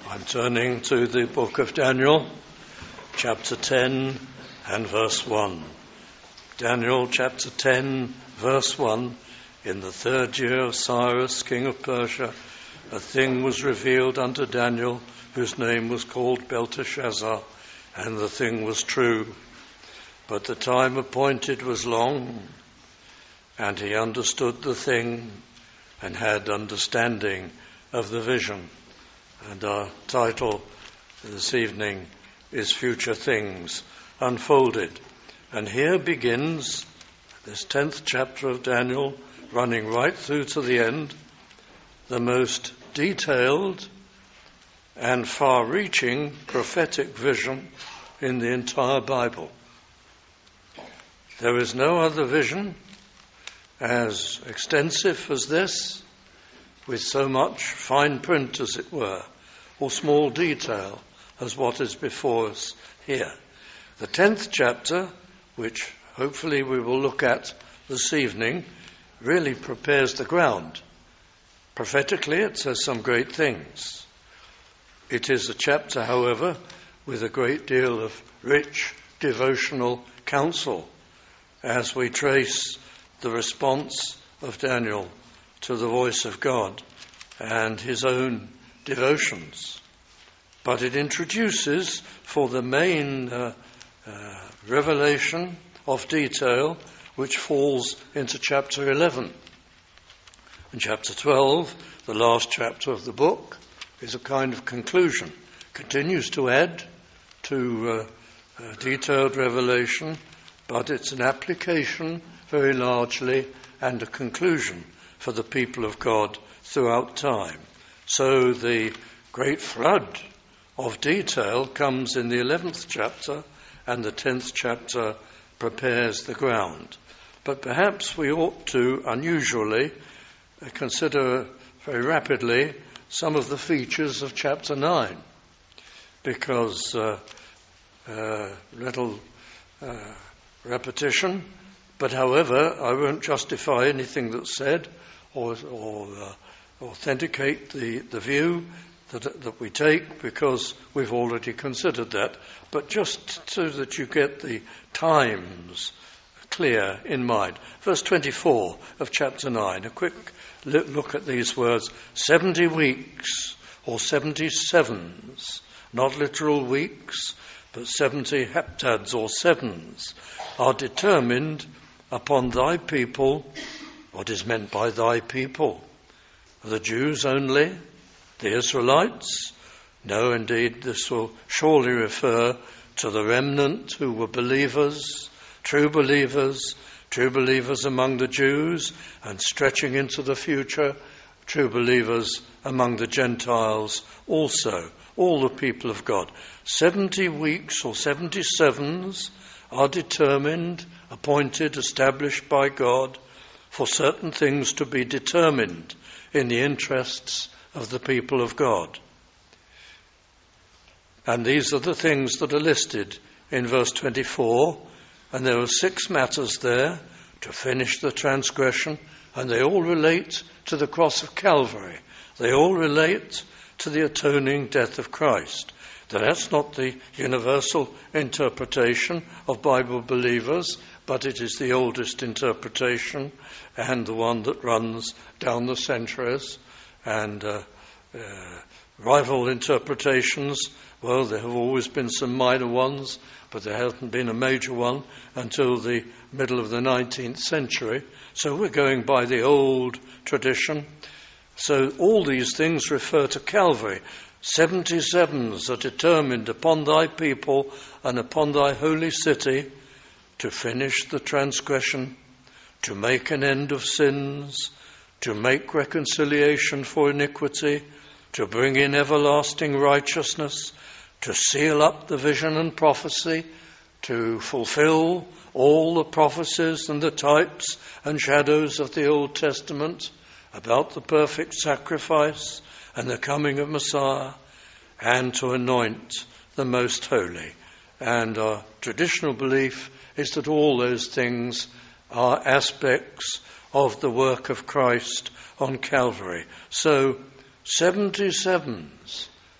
I'm turning to the book of Daniel, chapter 10 and verse 1. Daniel chapter 10, verse 1. In the 3rd year of Cyrus, king of Persia, a thing was revealed unto Daniel, whose name was called Belteshazzar, and the thing was true. But the time appointed was long, and he understood the thing and had understanding of the vision. And our title this evening is Future Things Unfolded. And here begins this 10th chapter of Daniel, running right through to the end, the most detailed and far-reaching prophetic vision in the entire Bible. There is no other vision as extensive as this, with so much fine print, as it were, or small detail as what is before us here. The 10th chapter, which hopefully we will look at this evening, really prepares the ground. Prophetically, it says some great things. It is a chapter, however, with a great deal of rich devotional counsel as we trace the response of Daniel to the voice of God and his own devotions. But it introduces, for the main revelation of detail, which falls into chapter 11. And chapter 12, the last chapter of the book, is a kind of conclusion, continues to add to detailed revelation, but it's an application very largely and a conclusion for the people of God throughout time. So the great flood of detail comes in the 11th chapter, and the 10th chapter prepares the ground. But perhaps we ought to, unusually, consider very rapidly some of the features of chapter 9, because little repetition, but however, I won't justify anything that's said or authenticate the view that we take, because we've already considered that, but just so that you get the times clear in mind. Verse 24 of chapter 9, a quick look at these words. 70 weeks or 77s, not literal weeks, but 70 heptads or sevens are determined upon thy people. What is meant by thy people? The Jews only? The Israelites? No, indeed, this will surely refer to the remnant who were believers among the Jews, and stretching into the future, true believers among the Gentiles also, all the people of God. 70 weeks or 77s are determined, appointed, established by God for certain things to be determined in the interests of the people of God. And these are the things that are listed in verse 24, and there are 6 matters there: to finish the transgression, and they all relate to the cross of Calvary. They all relate to the atoning death of Christ. That's not the universal interpretation of Bible believers, but it is the oldest interpretation and the one that runs down the centuries. And rival interpretations, well, there have always been some minor ones, but there hasn't been a major one until the middle of the 19th century. So we're going by the old tradition. So all these things refer to Calvary. 77s are determined upon thy people and upon thy holy city to finish the transgression, to make an end of sins, to make reconciliation for iniquity, to bring in everlasting righteousness, to seal up the vision and prophecy, to fulfill all the prophecies and the types and shadows of the Old Testament about the perfect sacrifice and the coming of Messiah, and to anoint the most holy. And our traditional belief is that all those things are aspects of the work of Christ on Calvary. So 77s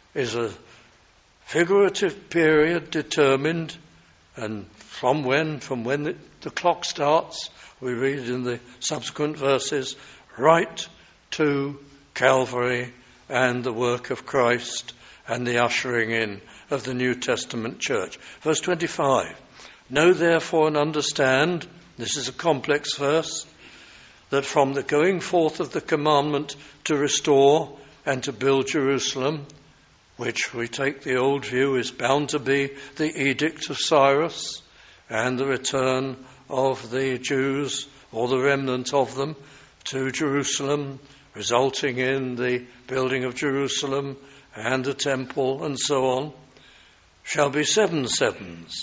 is a figurative period determined, and from when the clock starts, we read in the subsequent verses, right to Calvary and the work of Christ and the ushering in of the New Testament church. Verse 25, know therefore and understand, this is a complex verse, that from the going forth of the commandment to restore and to build Jerusalem, which we take the old view is bound to be the edict of Cyrus and the return of the Jews, or the remnant of them, to Jerusalem, resulting in the building of Jerusalem and the temple and so on, shall be 7 sevens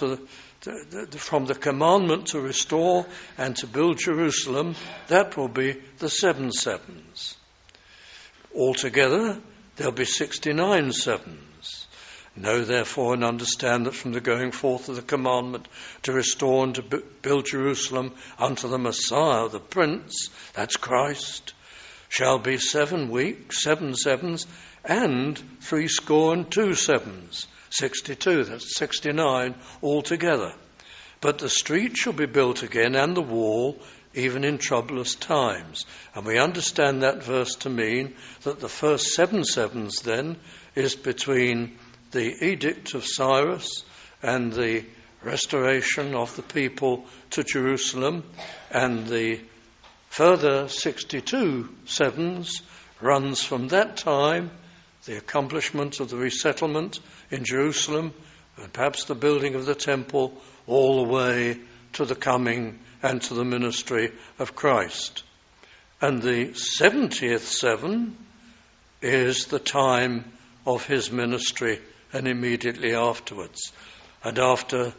from the commandment to restore and to build Jerusalem. That will be the 7 sevens. Altogether, there'll be 69 sevens. Know therefore and understand that from the going forth of the commandment to restore and to build Jerusalem unto the Messiah, the Prince, that's Christ, shall be 7 weeks, 7 sevens, and 62 sevens. 62, that's 69 altogether. But the street shall be built again, and the wall, even in troublous times. And we understand that verse to mean that the first 7 sevens then is between the edict of Cyrus and the restoration of the people to Jerusalem, and the further 62 sevens runs from that time, the accomplishment of the resettlement in Jerusalem, and perhaps the building of the temple, all the way to the coming and to the ministry of Christ. And the 70th seven is the time of his ministry and immediately afterwards. And after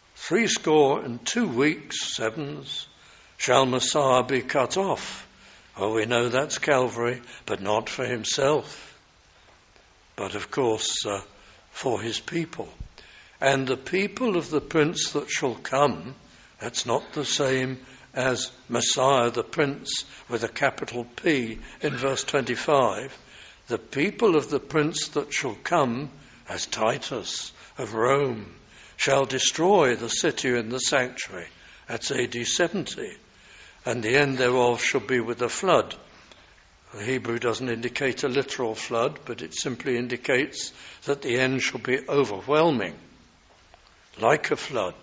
62 weeks, sevens, shall Messiah be cut off. Oh, we know that's Calvary, but not for himself, but of course for his people. And the people of the Prince that shall come, that's not the same as Messiah the Prince with a capital P in verse 25. The people of the Prince that shall come, as Titus of Rome, shall destroy the city and the sanctuary. That's AD 70. And the end thereof shall be with a flood. The Hebrew doesn't indicate a literal flood, but it simply indicates that the end shall be overwhelming, like a flood.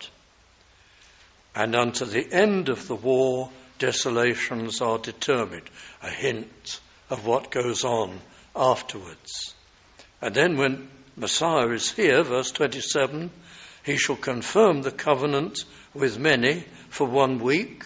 And unto the end of the war, desolations are determined. A hint of what goes on afterwards. And then when Messiah is here, verse 27, he shall confirm the covenant with many for 1 week.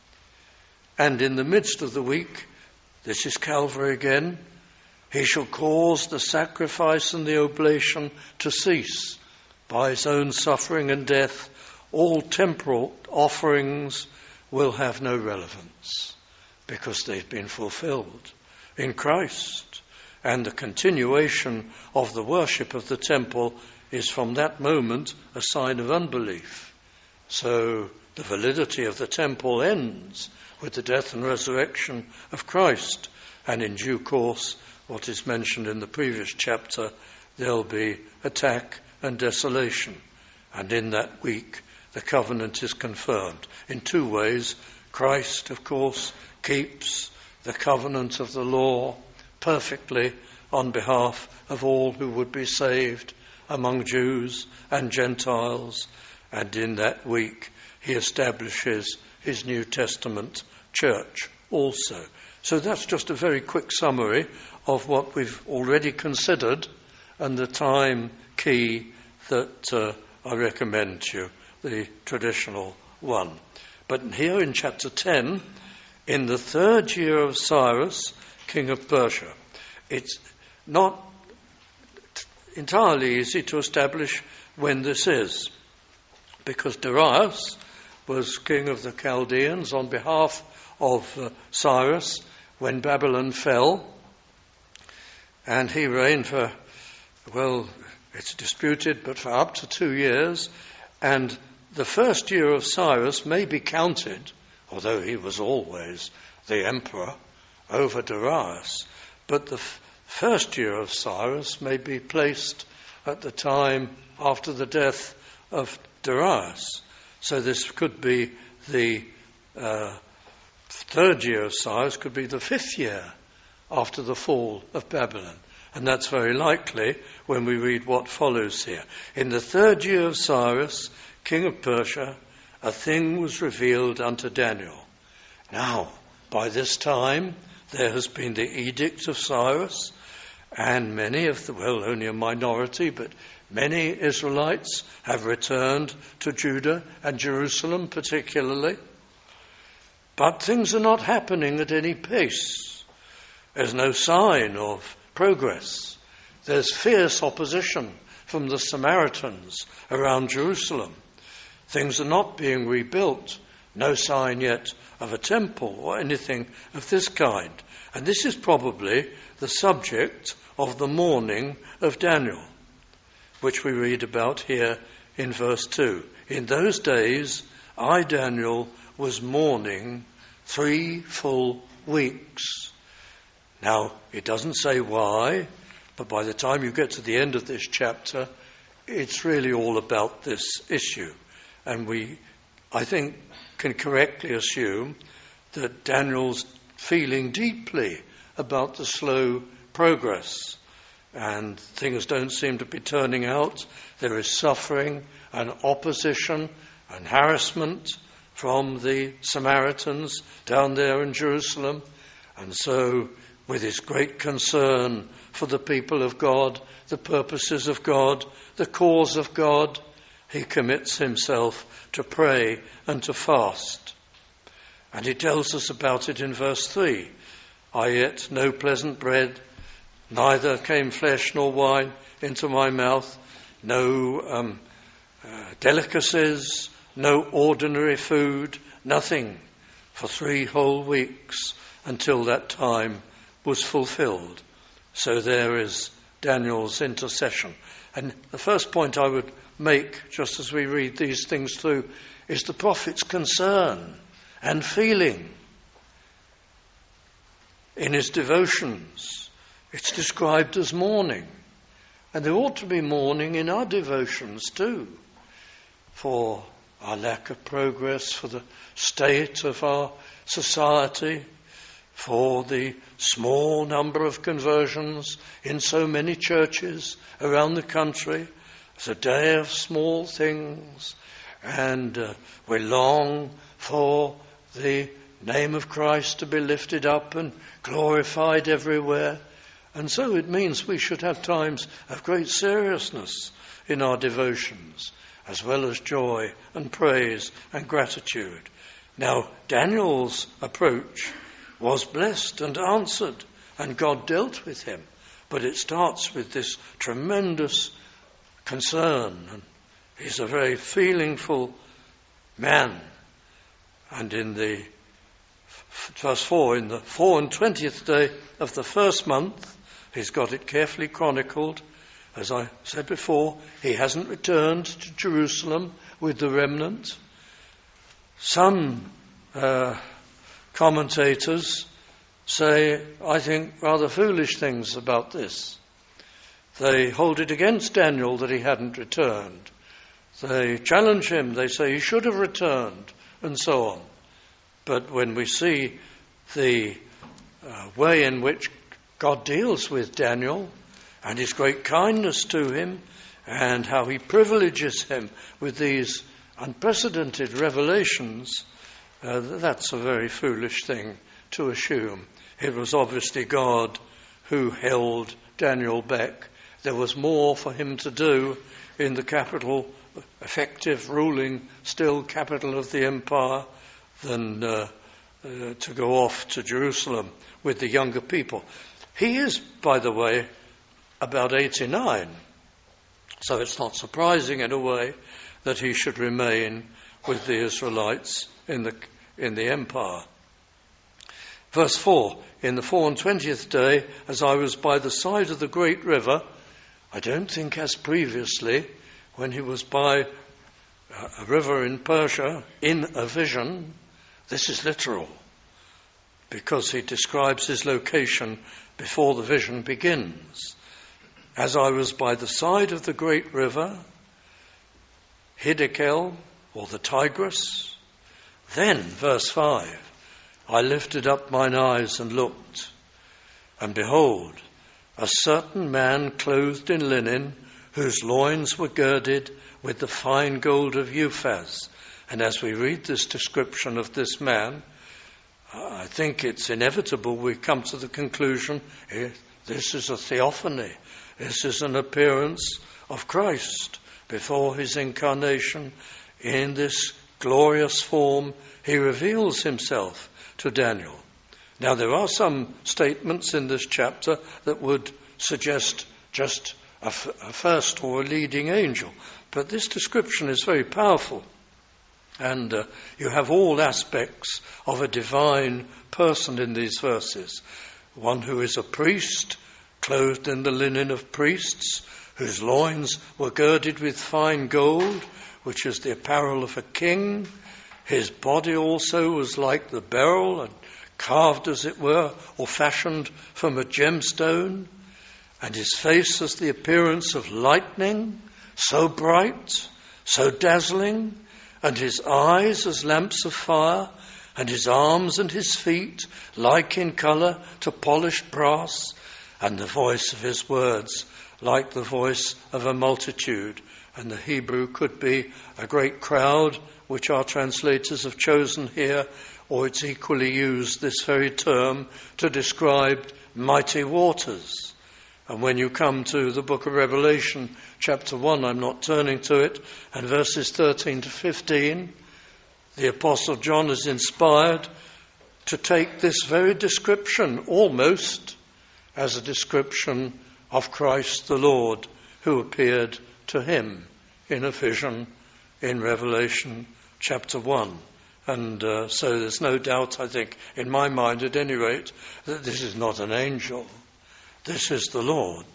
And in the midst of the week, this is Calvary again, he shall cause the sacrifice and the oblation to cease. By his own suffering and death, all temporal offerings will have no relevance, because they've been fulfilled in Christ. And the continuation of the worship of the temple is from that moment a sign of unbelief. So the validity of the temple ends with the death and resurrection of Christ. And in due course, what is mentioned in the previous chapter, there'll be attack and desolation. And in that week, the covenant is confirmed. In 2 ways, Christ, of course, keeps the covenant of the law perfectly on behalf of all who would be saved among Jews and Gentiles. And in that week, he establishes his New Testament church also. So that's just a very quick summary of what we've already considered and the time key that I recommend to you, the traditional one. But here in chapter 10, in the 3rd year of Cyrus, king of Persia, it's not entirely easy to establish when this is, because Darius was king of the Chaldeans on behalf of Cyrus when Babylon fell, and he reigned for, well, it's disputed, but for up to 2 years. And the 1st year of Cyrus may be counted, although he was always the emperor, over Darius. But first year of Cyrus may be placed at the time after the death of Darius. So this could be the third year of Cyrus, could be the 5th year after the fall of Babylon. And that's very likely when we read what follows here. In the 3rd year of Cyrus, king of Persia, a thing was revealed unto Daniel. Now, by this time, there has been the edict of Cyrus, and many of the, well, only a minority, but many Israelites have returned to Judah and Jerusalem particularly. But things are not happening at any pace. There's no sign of progress. There's fierce opposition from the Samaritans around Jerusalem. Things are not being rebuilt. No sign yet of a temple or anything of this kind. And this is probably the subject of the mourning of Daniel, which we read about here in verse 2. In those days, I, Daniel, was mourning 3 full weeks. Now, it doesn't say why, but by the time you get to the end of this chapter, it's really all about this issue. And we, I think, can correctly assume that Daniel's feeling deeply about the slow progress, and things don't seem to be turning out. There is suffering and opposition and harassment from the Samaritans down there in Jerusalem. And so, with his great concern for the people of God, the purposes of God, the cause of God, he commits himself to pray and to fast. And he tells us about it in verse 3. I ate no pleasant bread, neither came flesh nor wine into my mouth, no delicacies, no ordinary food, nothing, for 3 whole weeks until that time was fulfilled. So there is Daniel's intercession. And the first point I would make, just as we read these things through, is the prophet's concern and feeling. In his devotions, it's described as mourning. And there ought to be mourning in our devotions too, for our lack of progress, for the state of our society, for the small number of conversions in so many churches around the country. It's a day of small things, and we long for the name of Christ to be lifted up and glorified everywhere. And so it means we should have times of great seriousness in our devotions, as well as joy and praise and gratitude. Now, Daniel's approach was blessed and answered, and God dealt with him. But it starts with this tremendous concern, and he's a very feelingful man. And in the verse 4, in the 24th day of the 1st month, he's got it carefully chronicled. As I said before, he hasn't returned to Jerusalem with the remnant. Some commentators say, I think, rather foolish things about this. They hold it against Daniel that he hadn't returned. They challenge him. They say he should have returned, and so on. But when we see the way in which God deals with Daniel and his great kindness to him and how he privileges him with these unprecedented revelations, that's a very foolish thing to assume. It was obviously God who held Daniel back. There was more for him to do in the capital, effective ruling, still capital of the empire, than to go off to Jerusalem with the younger people. He is, by the way, about 89, so it's not surprising in a way that he should remain with the Israelites in the empire. Verse 4, in the 24th day, as I was by the side of the great river, I don't think as previously, when he was by a river in Persia, in a vision. This is literal, because he describes his location before the vision begins. As I was by the side of the great river, Hiddekel, or the Tigris, then, verse 5, I lifted up mine eyes and looked, and behold, a certain man clothed in linen, whose loins were girded with the fine gold of Uphaz. And as we read this description of this man, I think it's inevitable we come to the conclusion, this is a theophany. This is an appearance of Christ before his incarnation. In this glorious form, he reveals himself to Daniel. Now, there are some statements in this chapter that would suggest just a first or a leading angel, but this description is very powerful. And you have all aspects of a divine person in these verses. One who is a priest, clothed in the linen of priests, whose loins were girded with fine gold, which is the apparel of a king. His body also was like the beryl, and carved, as it were, or fashioned from a gemstone. And his face has the appearance of lightning, so bright, so dazzling, and his eyes as lamps of fire, and his arms and his feet like in colour to polished brass, and the voice of his words like the voice of a multitude. And the Hebrew could be a great crowd, which our translators have chosen here, or it's equally used, this very term, to describe mighty waters. And when you come to the book of Revelation, chapter 1, I'm not turning to it, and verses 13 to 15, the Apostle John is inspired to take this very description almost as a description of Christ the Lord, who appeared to him in a vision in Revelation chapter 1. And so there's no doubt, I think, in my mind at any rate, that this is not an angel. This is the Lord.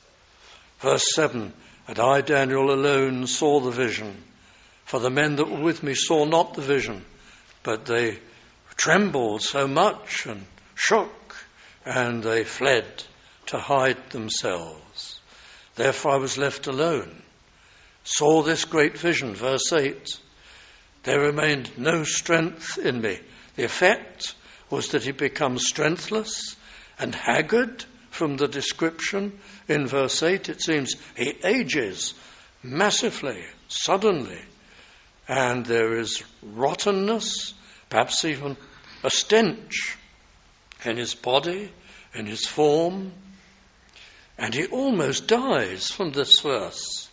Verse 7, and I, Daniel, alone saw the vision, for the men that were with me saw not the vision, but they trembled so much and shook, and they fled to hide themselves. Therefore I was left alone, saw this great vision. Verse 8, there remained no strength in me. The effect was that he becomes strengthless and haggard. From the description in verse 8, it seems he ages massively, suddenly, and there is rottenness, perhaps even a stench in his body, in his form, and he almost dies from this verse.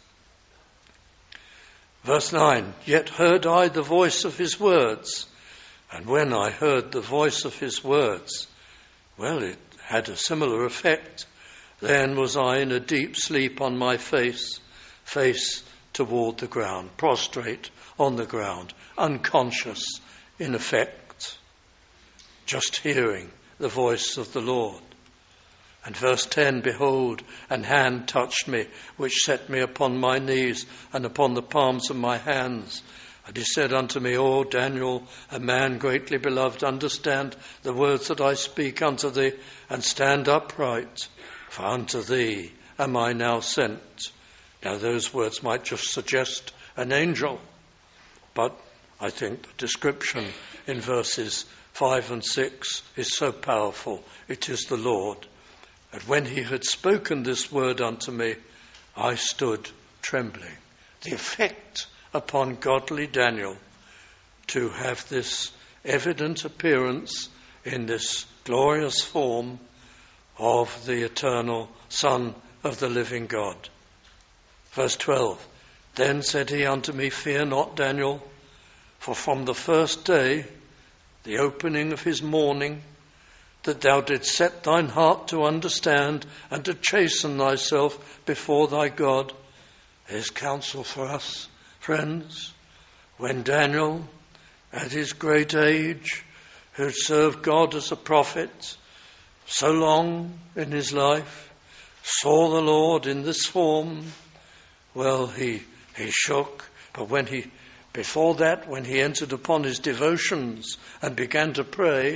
Verse 9, yet heard I the voice of his words, and when I heard the voice of his words, well, it had a similar effect. Then was I in a deep sleep on my face toward the ground, prostrate on the ground, unconscious in effect, just hearing the voice of the Lord. And verse 10, behold, an hand touched me, which set me upon my knees and upon the palms of my hands. And he said unto me, O Daniel, a man greatly beloved, understand the words that I speak unto thee, and stand upright, for unto thee am I now sent. Now those words might just suggest an angel, but I think the description in verses 5 and 6 is so powerful. It is the Lord. And when he had spoken this word unto me, I stood trembling. The effect upon godly Daniel to have this evident appearance in this glorious form of the eternal Son of the living God. Verse 12, then said he unto me, fear not, Daniel, for from the first day, the opening of his morning, that thou didst set thine heart to understand and to chasten thyself before thy God. There's counsel for us, friends. When Daniel, at his great age, who served God as a prophet so long in his life, saw the Lord in this form, well, he shook. But before that, when he entered upon his devotions and began to pray,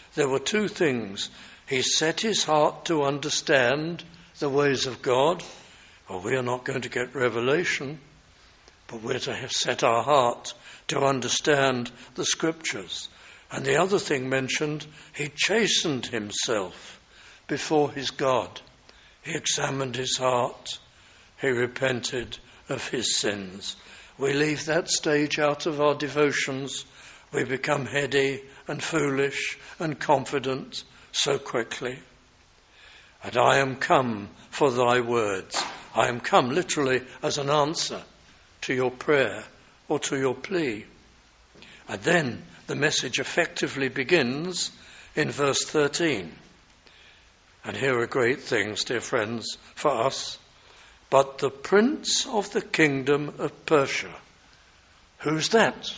there were two things. He set his heart to understand the ways of God. Well, we are not going to get revelation, but we're to have set our heart to understand the Scriptures. And the other thing mentioned, he chastened himself before his God. He examined his heart. He repented of his sins. We leave that stage out of our devotions. We become heady and foolish and confident so quickly. And I am come for thy words. I am come literally as an answer to your prayer or to your plea. And then the message effectively begins in verse 13. And here are great things, dear friends, for us. But the prince of the kingdom of Persia. Who's that?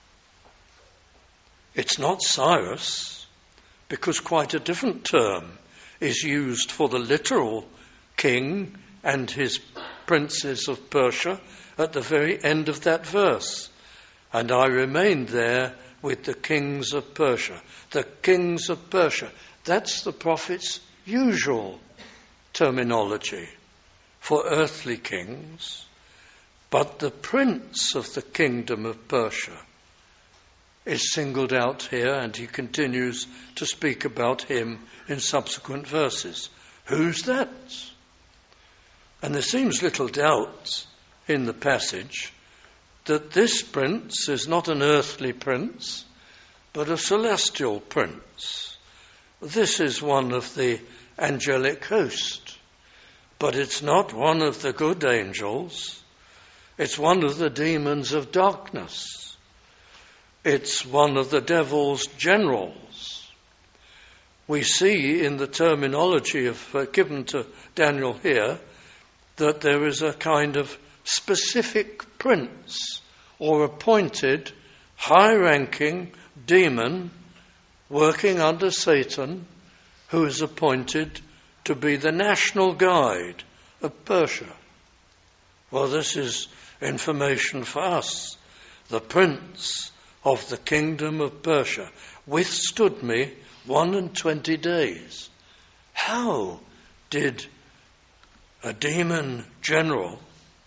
It's not Cyrus, because quite a different term is used for the literal king and his princes of Persia at the very end of that verse. And I remained there with the kings of Persia. The kings of Persia. That's the prophet's usual terminology for earthly kings. But the prince of the kingdom of Persia is singled out here, and he continues to speak about him in subsequent verses. Who's that? And there seems little doubt in the passage that this prince is not an earthly prince, but a celestial prince. This is one of the angelic host, but it's not one of the good angels. It's one of the demons of darkness. It's one of the devil's generals. We see in the terminology given to Daniel here that there is a kind of specific prince or appointed high-ranking demon working under Satan who is appointed to be the national guide of Persia. Well, this is information for us. The prince of the kingdom of Persia withstood me 21 days. How did a demon general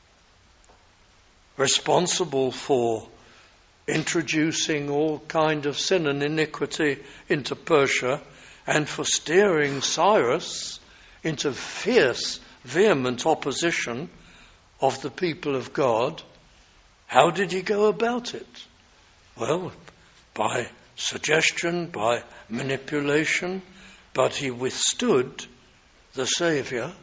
responsible for introducing all kind of sin and iniquity into Persia and for steering Cyrus into fierce, vehement opposition of the people of God, how did he go about it? Well, by suggestion, by manipulation, but he withstood the Saviour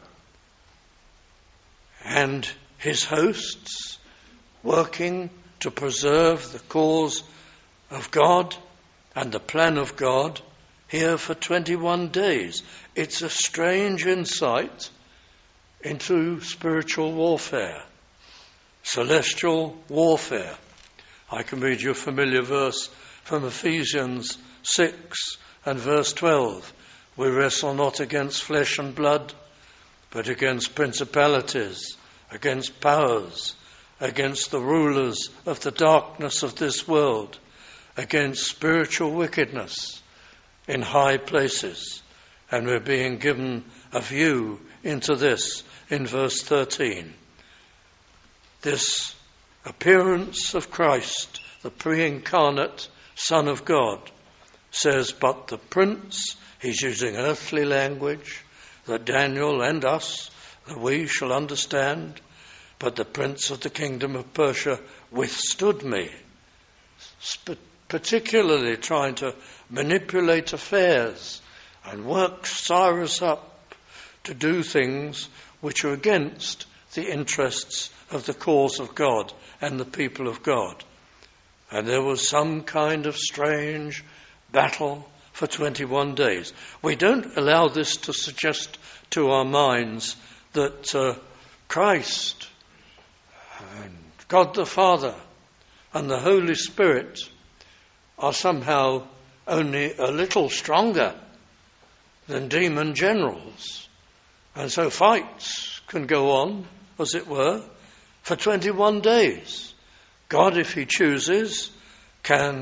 and his hosts, working to preserve the cause of God and the plan of God here for 21 days. It's a strange insight into spiritual warfare, celestial warfare. I can read you a familiar verse from Ephesians 6 and verse 12. We wrestle not against flesh and blood, but against principalities, against powers, against the rulers of the darkness of this world, against spiritual wickedness in high places. And we're being given a view into this in verse 13. This appearance of Christ, the pre-incarnate Son of God, says, but the prince, he's using earthly language that Daniel and us, that we shall understand, but the prince of the kingdom of Persia withstood me, particularly trying to manipulate affairs and work Cyrus up to do things which are against the interests of the cause of God and the people of God. And there was some kind of strange battle for 21 days. We don't allow this to suggest to our minds that Christ and God the Father and the Holy Spirit are somehow only a little stronger than demon generals. And so fights can go on, as it were, for 21 days. God, if he chooses, can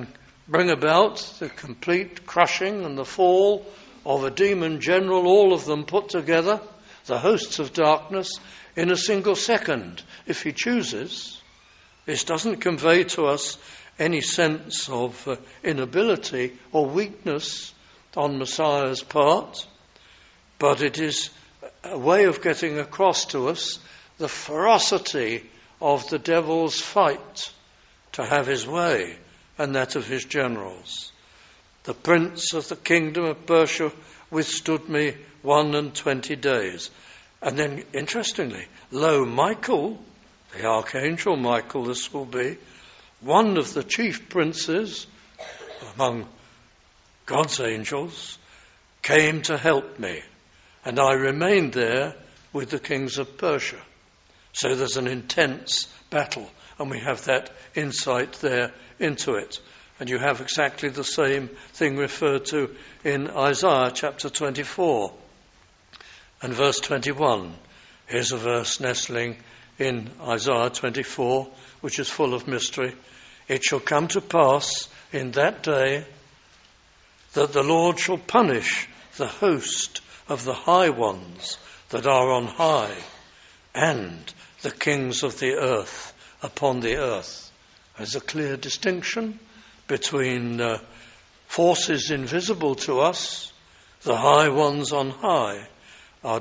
bring about the complete crushing and the fall of a demon general, all of them put together, the hosts of darkness, in a single second, if he chooses. This doesn't convey to us any sense of inability or weakness on Messiah's part, but it is a way of getting across to us the ferocity of the devil's fight to have his way and that of his generals. The prince of the kingdom of Persia withstood me 21 days. And then, interestingly, lo, Michael, the archangel Michael this will be, one of the chief princes among God's angels, came to help me, and I remained there with the kings of Persia. So there's an intense battle, and we have that insight there into it. And you have exactly the same thing referred to in Isaiah chapter 24 and verse 21. Here's a verse nestling in Isaiah 24, which is full of mystery. It shall come to pass in that day that the Lord shall punish the host of the high ones that are on high, and the kings of the earth upon the earth. There's a clear distinction between forces invisible to us. The high ones on high are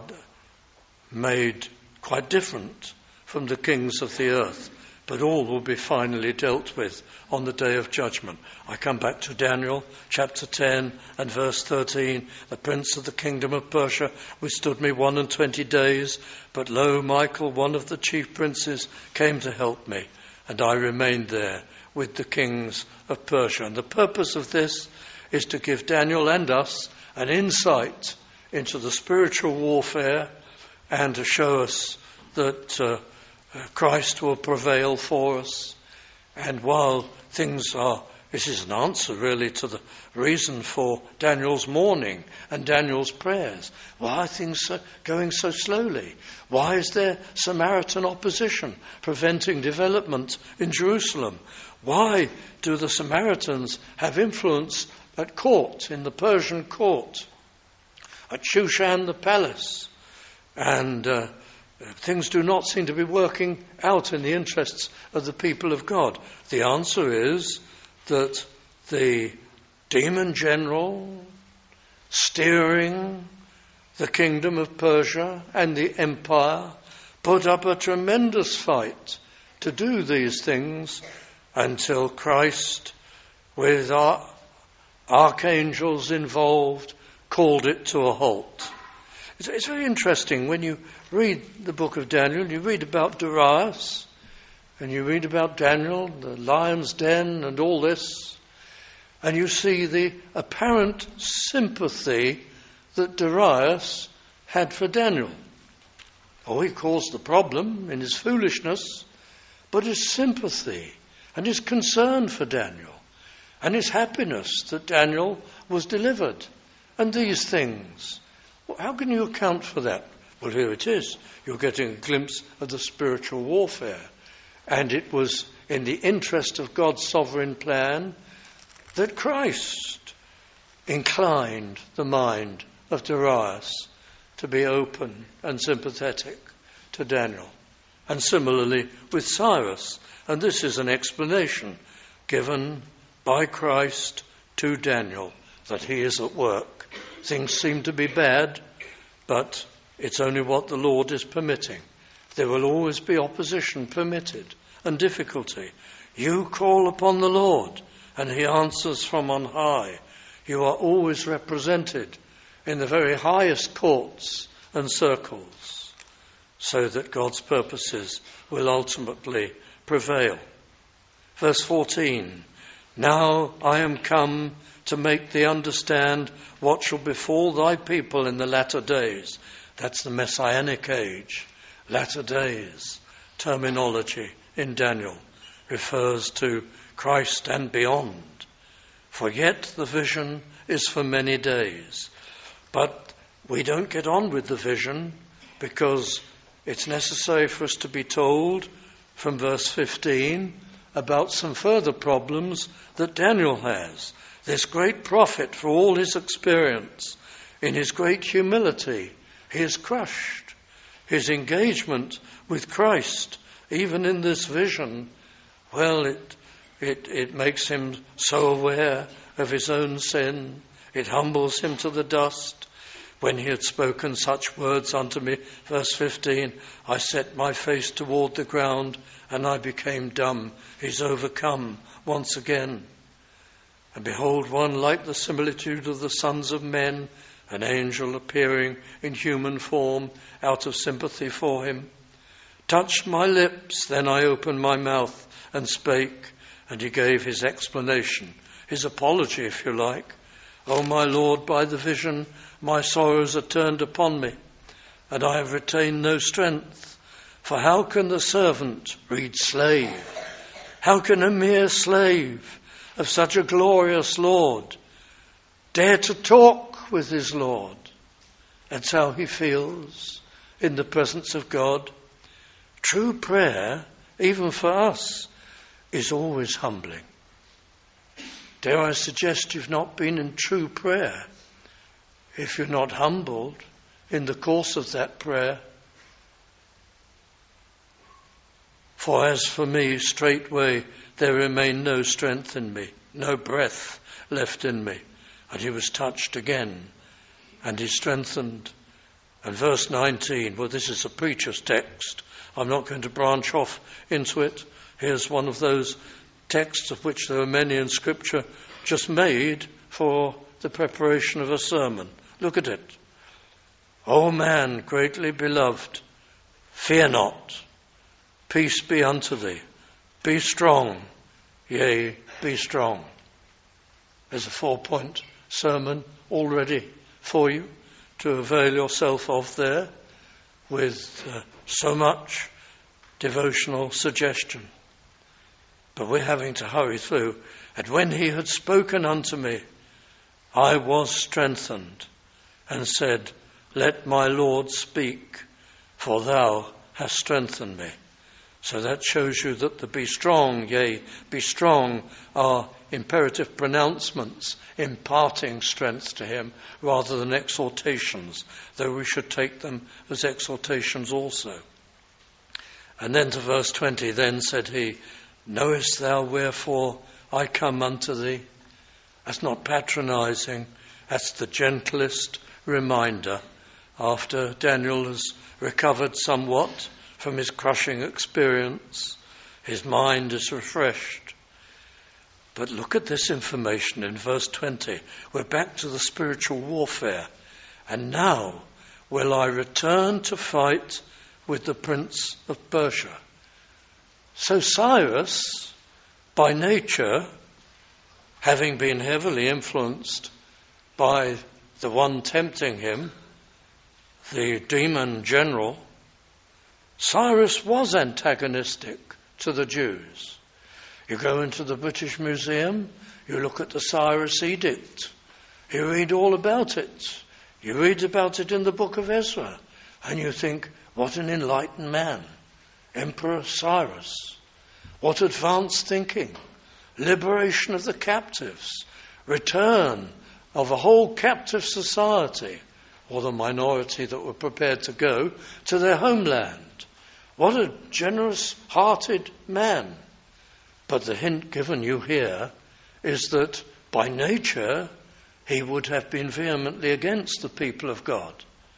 made quite different from the kings of the earth, but all will be finally dealt with on the day of judgment. I come back to Daniel chapter 10 and verse 13. The prince of the kingdom of Persia withstood me 21 days, but lo, Michael, one of the chief princes, came to help me, and I remained there with the kings of Persia. And the purpose of this is to give Daniel and us an insight into the spiritual warfare and to show us that Christ will prevail for us. And while things are, this is an answer really to the reason for Daniel's mourning and Daniel's prayers. Why are things going so slowly? Why is there Samaritan opposition preventing development in Jerusalem? Why do the Samaritans have influence at court, in the Persian court, at Shushan the palace? And things do not seem to be working out in the interests of the people of God. The answer is that the demon general steering the kingdom of Persia and the empire put up a tremendous fight to do these things until Christ, with our archangels involved, called it to a halt. It's very interesting when you read the book of Daniel, you read about Darius, and you read about Daniel, the lion's den and all this, and you see the apparent sympathy that Darius had for Daniel. Oh, he caused the problem in his foolishness, but his sympathy and his concern for Daniel and his happiness that Daniel was delivered and these things. Well, how can you account for that? Well, here it is. You're getting a glimpse of the spiritual warfare. And it was in the interest of God's sovereign plan that Christ inclined the mind of Darius to be open and sympathetic to Daniel. And similarly with Cyrus. And this is an explanation given by Christ to Daniel, that he is at work. Things seem to be bad, but it's only what the Lord is permitting. There will always be opposition permitted and difficulty. You call upon the Lord, and he answers from on high. You are always represented in the very highest courts and circles, so that God's purposes will ultimately prevail. Verse 14, now I am come to make thee understand what shall befall thy people in the latter days. That's the Messianic age. Latter days terminology in Daniel refers to Christ and beyond. For yet the vision is for many days. But we don't get on with the vision because it's necessary for us to be told from verse 15 about some further problems that Daniel has. This great prophet, for all his experience, in his great humility, he is crushed. His engagement with Christ, even in this vision, well, it makes him so aware of his own sin. It humbles him to the dust. When he had spoken such words unto me, verse 15, I set my face toward the ground and I became dumb. He's overcome once again. And behold, one like the similitude of the sons of men, an angel appearing in human form out of sympathy for him, touched my lips. Then I opened my mouth and spake. And he gave his explanation, his apology, if you like. O my Lord, by the vision, my sorrows are turned upon me, and I have retained no strength. For how can the servant, read slave, how can a mere slave of such a glorious Lord dare to talk with his Lord? That's how he feels in the presence of God. True prayer, even for us, is always humbling. Dare I suggest you've not been in true prayer if you're not humbled in the course of that prayer. For as for me, straightway there remained no strength in me, no breath left in me. And he was touched again, and he strengthened. And verse 19, well, this is a preacher's text. I'm not going to branch off into it. Here's one of those texts, of which there are many in Scripture, just made for the preparation of a sermon. Look at it. O man greatly beloved, fear not. Peace be unto thee. Be strong. Yea, be strong. There's a 4-point sermon already for you to avail yourself of there, with so much devotional suggestion. But we're having to hurry through. And when he had spoken unto me, I was strengthened, and said, Let my Lord speak, for thou hast strengthened me. So that shows you that the be strong, yea, be strong, are imperative pronouncements imparting strength to him rather than exhortations, though we should take them as exhortations also. And then to verse 20, then said he, Knowest thou wherefore I come unto thee? That's not patronizing, that's the gentlest reminder after Daniel has recovered somewhat from his crushing experience. His mind is refreshed. But look at this information in verse 20. We're back to the spiritual warfare. And now will I return to fight with the prince of Persia. So Cyrus, by nature, having been heavily influenced by the one tempting him, the demon general, Cyrus was antagonistic to the Jews. You go into the British Museum, you look at the Cyrus Edict, you read all about it. You read about it in the book of Ezra, and you think, what an enlightened man, Emperor Cyrus. What advanced thinking, liberation of the captives, return of a whole captive society, or the minority that were prepared to go, to their homeland. What a generous-hearted man. But the hint given you here is that by nature he would have been vehemently against the people of God.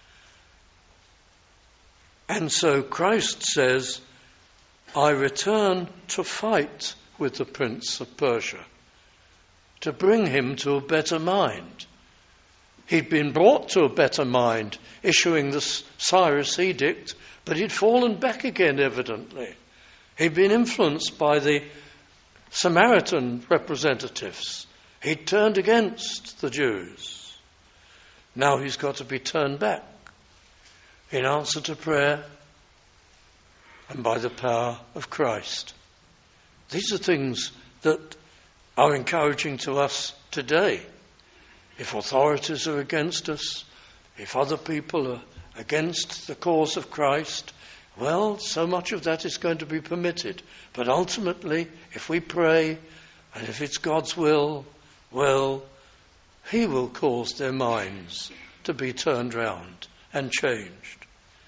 And so Christ says, I return to fight with the prince of Persia, to bring him to a better mind. He'd been brought to a better mind, issuing the Cyrus Edict, but he'd fallen back again, evidently. He'd been influenced by the Samaritan representatives. He'd turned against the Jews. Now he's got to be turned back in answer to prayer and by the power of Christ. These are things that are encouraging to us today. If authorities are against us, if other people are against the cause of Christ, well, so much of that is going to be permitted. But ultimately, if we pray, and if it's God's will, well, he will cause their minds to be turned round and changed.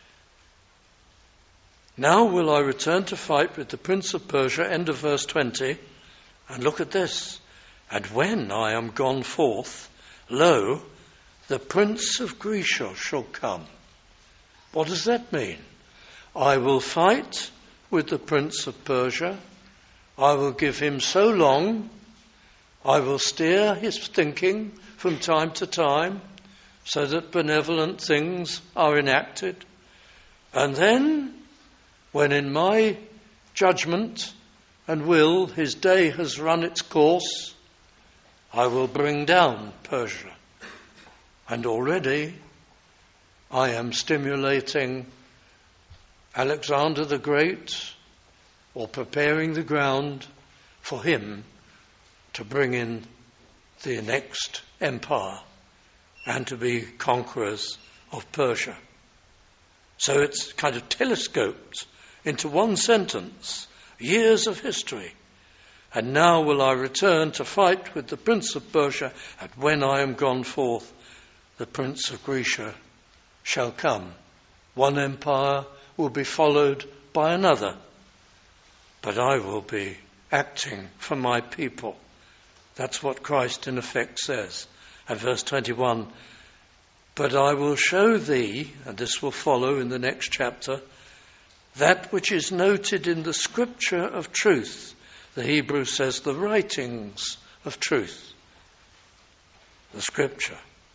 Now will I return to fight with the prince of Persia, end of verse 20, and look at this. And when I am gone forth, lo, the prince of Grecia shall come. What does that mean? I will fight with the prince of Persia. I will give him so long. I will steer his thinking from time to time so that benevolent things are enacted. And then, when in my judgment and will his day has run its course, I will bring down Persia. And already I am stimulating Alexander the Great, or preparing the ground for him to bring in the next empire and to be conquerors of Persia. So it's kind of telescoped into one sentence, years of history. And now will I return to fight with the prince of Persia, and when I am gone forth, the prince of Grecia shall come. One empire will be followed by another, but I will be acting for my people. That's what Christ in effect says. And verse 21, but I will show thee, and this will follow in the next chapter, that which is noted in the scripture of truth. The Hebrew says the writings of truth, the scripture.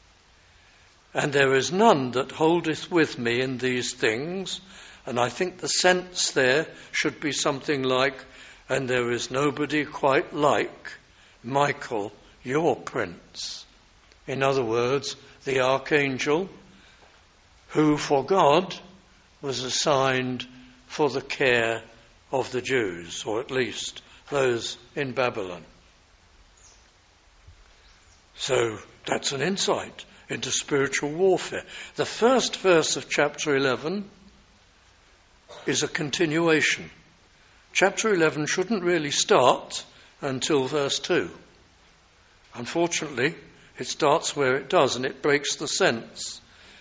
And there is none that holdeth with me in these things. And I think the sense there should be something like, and there is nobody quite like Michael, your prince. In other words, the archangel who for God was assigned for the care of the Jews, or at least those in Babylon. So that's an insight into spiritual warfare. The first verse of chapter 11 is a continuation. Chapter 11 shouldn't really start until verse 2. Unfortunately, it starts where it does, and it breaks the sense.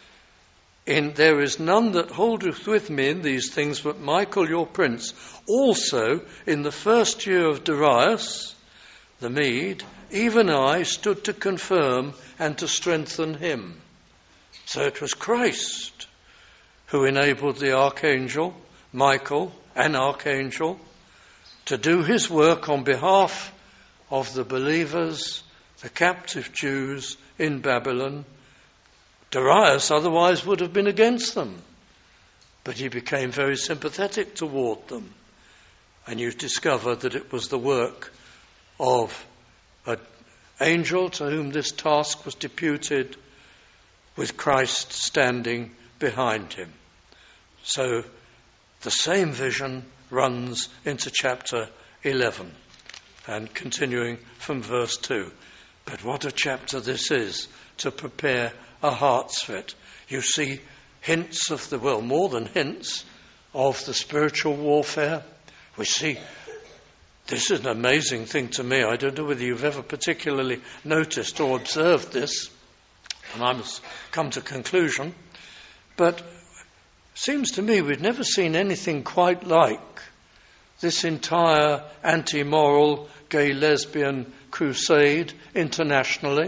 There is none that holdeth with me in these things but Michael your prince. Also, in the first year of Darius the Mede, even I stood to confirm and to strengthen him. So it was Christ who enabled the archangel, Michael, an archangel, to do his work on behalf of the believers, the captive Jews in Babylon. Darius otherwise would have been against them, but he became very sympathetic toward them. And you discover that it was the work of an angel to whom this task was deputed, with Christ standing behind him. So the same vision runs into chapter 11 and continuing from verse 2. But what a chapter this is to prepare our hearts for it. You see hints of more than hints of the spiritual warfare. We see, this is an amazing thing to me. I don't know whether you've ever particularly noticed or observed this, and I must come to conclusion, but it seems to me we've never seen anything quite like this entire anti-moral gay lesbian crusade internationally.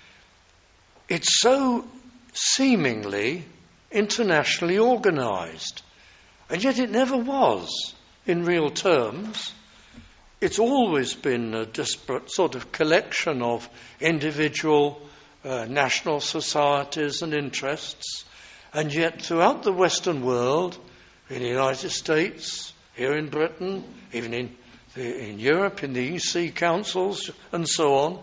It's so seemingly internationally organised, and yet it never was in real terms. It's always been a disparate sort of collection of individual national societies and interests, and yet throughout the Western world, in the United States, here in Britain, even in Europe, in the EC councils and so on,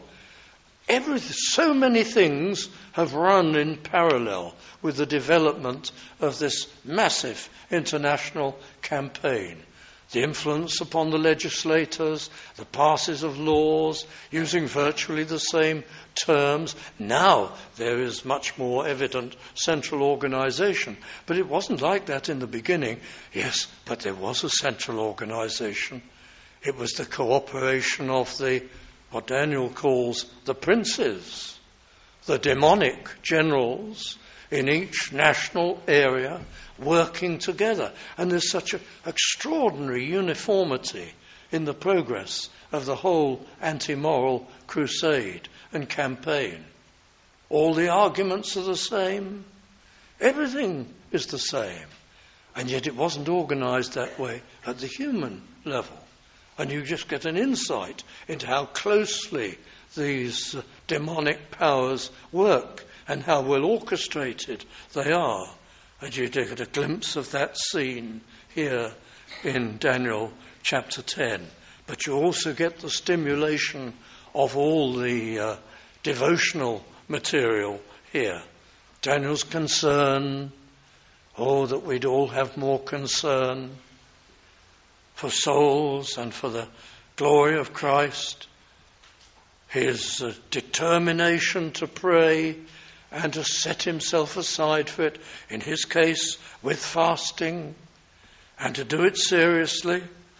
so many things have run in parallel with the development of this massive international campaign. the influence upon the legislators, the passes of laws, using virtually the same terms. Now there is much more evident central organisation. But it wasn't like that in the beginning. Yes, but there was a central organisation. It was the cooperation of what Daniel calls the princes, the demonic generals in each national area, working together. And there's such an extraordinary uniformity in the progress of the whole anti-moral crusade and campaign. All the arguments are the same. Everything is the same. And yet it wasn't organised that way at the human level. And you just get an insight into how closely these demonic powers work and how well orchestrated they are. And you get a glimpse of that scene here in Daniel chapter 10. But you also get the stimulation of all the devotional material here. Daniel's concern, that we'd all have more concern for souls and for the glory of Christ. His determination to pray and to set himself aside for it, in his case with fasting, and to do it seriously.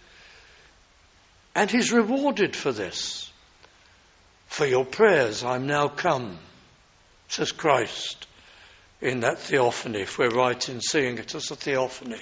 And he's rewarded for this. For your prayers I'm now come, says Christ in that theophany, if we're right in seeing it as a theophany.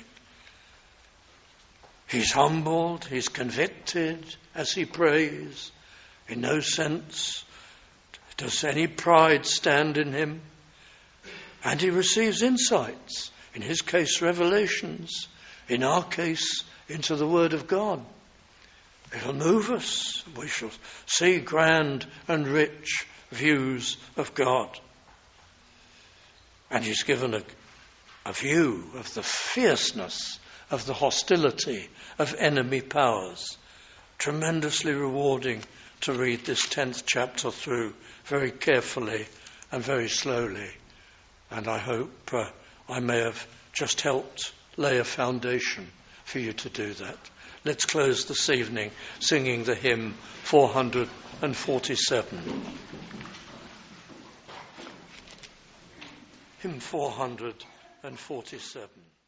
He's humbled, he's convicted as he prays. In no sense does any pride stand in him. And he receives insights, in his case revelations, in our case into the Word of God. It'll move us. We shall see grand and rich views of God. And he's given a view of the fierceness of the hostility of enemy powers. Tremendously rewarding to read this 10th chapter through very carefully and very slowly. And I hope I may have just helped lay a foundation for you to do that. Let's close this evening singing the hymn 447. Hymn 447.